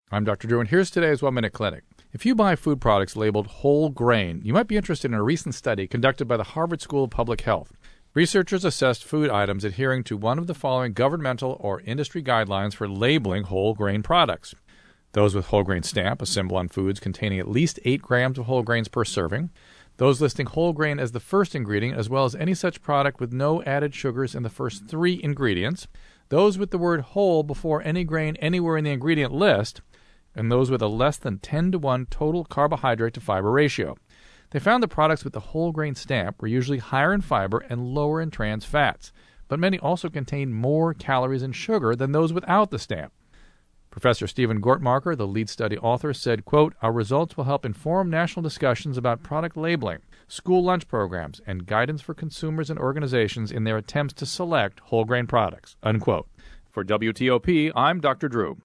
I'm Dr. Drew, and here's today's 1-Minute Clinic. If you buy food products labeled whole grain, you might be interested in a recent study conducted by the Harvard School of Public Health. Researchers assessed food items adhering to one of the following governmental or industry guidelines for labeling whole grain products. Those with whole grain stamp, a symbol on foods containing at least 8 grams of whole grains per serving. Those listing whole grain as the first ingredient, as well as any such product with no added sugars in the first 3 ingredients. Those with the word whole before any grain anywhere in the ingredient list. And those with a less than 10-to-1 total carbohydrate to fiber ratio. They found the products with the whole grain stamp were usually higher in fiber and lower in trans fats, but many also contained more calories and sugar than those without the stamp. Professor Stephen Gortmarker, the lead study author, said, quote, "Our results will help inform national discussions about product labeling, school lunch programs, and guidance for consumers and organizations in their attempts to select whole grain products," unquote. For WTOP, I'm Dr. Drew.